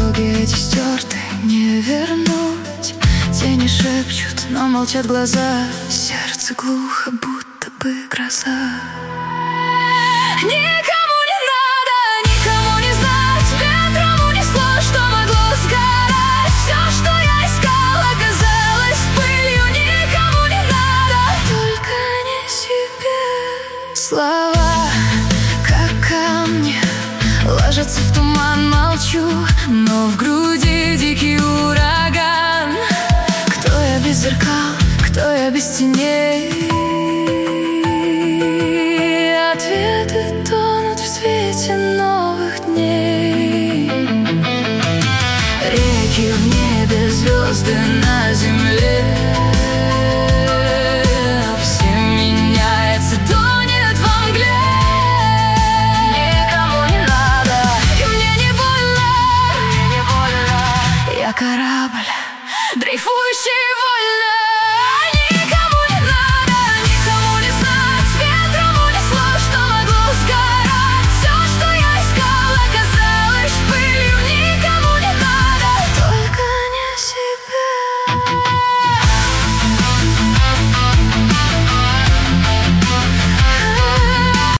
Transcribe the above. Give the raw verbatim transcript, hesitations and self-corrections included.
Дороги эти стерты, не вернуть. Тени шепчут, но молчат глаза. Сердце глухо, будто бы гроза. Никому не надо, никому не знать. Ветром унесло, что могло сгорать. Все, что я искал, оказалось пылью. Никому не надо, только не себе. Слова, как камни, ложатся в туман, молчу, но в груди